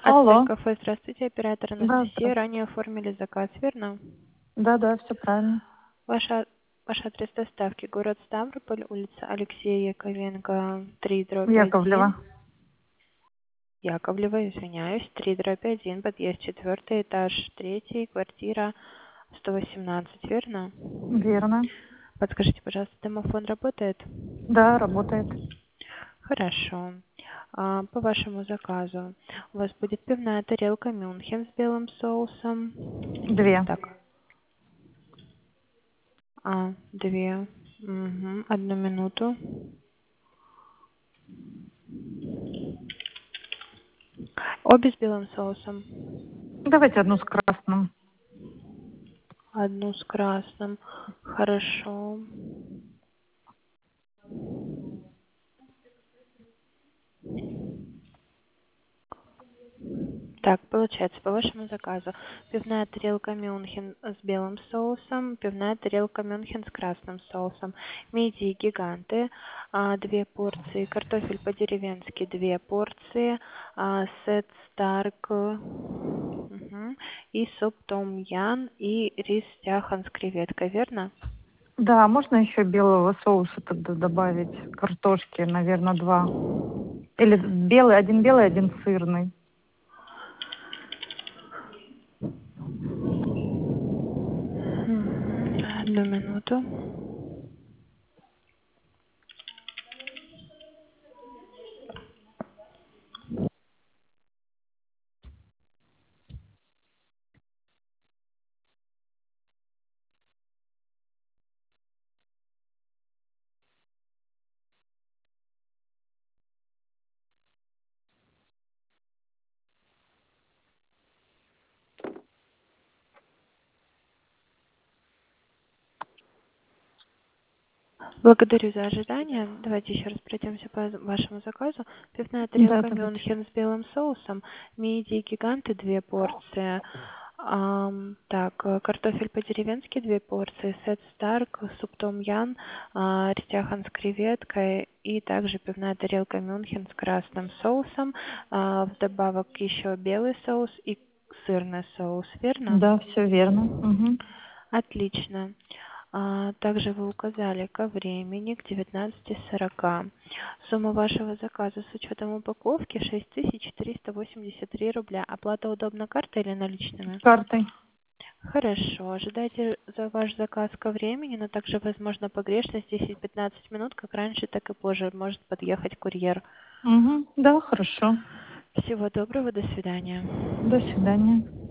Алло. Кафе, здравствуйте, оператор Да, Анастасия. Ранее оформили заказ, верно? да, все правильно. Ваш адрес доставки город Ставрополь, улица Алексея Яковенко, 3/1. Яковлева. Яковлева, извиняюсь, 3/1, подъезд 4, этаж 3, квартира 118, верно? Верно. Подскажите, пожалуйста, домофон работает? Да, работает. Хорошо. По вашему заказу у вас будет пивная тарелка Мюнхен с белым соусом. 2. Так, две. Мгм. Одну минуту. Обе с белым соусом. Давайте одну с красным. Одну с красным. Хорошо. Так, получается, по вашему заказу пивная тарелка Мюнхен с белым соусом, пивная тарелка Мюнхен с красным соусом, мидии гиганты, 2 порции, картофель по-деревенски 2 порции, сет Старк, и суп Том Ян, и рис Тяхан с креветкой, верно? Да, можно еще белого соуса тогда добавить. Картошки, наверное, 2. Или один белый, один сырный. Одну минуту. Благодарю за ожидание. Давайте еще раз пройдемся по вашему заказу. Пивная Да, тарелка давайте. Мюнхен с белым соусом, мидии гиганты 2 порции. Картофель по-деревенски 2 порции, сет Старк, суп Том Ян, растяхан с креветкой и также пивная тарелка Мюнхен с красным соусом. Вдобавок еще белый соус и сырный соус, верно? Да, все верно. Угу. Отлично. Также вы указали ко времени, к 19:40. Сумма вашего заказа с учетом упаковки 6383 рубля. Оплата удобна картой или наличными? Картой. Хорошо. Ожидайте за ваш заказ ко времени, но также возможно погрешность 10-15 минут, как раньше, так и позже может подъехать курьер. Угу. Да, хорошо. Всего доброго, до свидания. До свидания.